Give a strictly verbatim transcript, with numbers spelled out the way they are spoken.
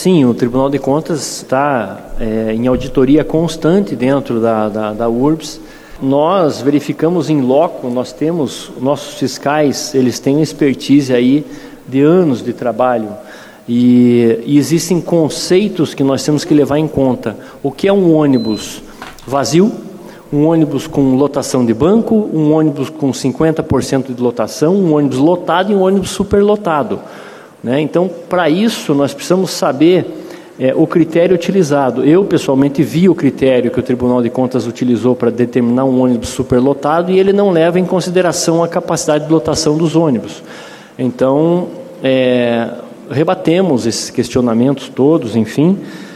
Sim, o Tribunal de Contas está é, em auditoria constante dentro da, da, da U R B S. Nós verificamos em loco, nós temos, nossos fiscais, eles têm expertise aí de anos de trabalho e, e existem conceitos que nós temos que levar em conta. O que é um ônibus vazio, um ônibus com lotação de banco, um ônibus com cinquenta por cento de lotação, um ônibus lotado e um ônibus superlotado, né? Então, para isso, nós precisamos saber é, o critério utilizado. Eu, pessoalmente, vi o critério que o Tribunal de Contas utilizou para determinar um ônibus superlotado e ele não leva em consideração a capacidade de lotação dos ônibus. Então, é, rebatemos esses questionamentos todos, enfim,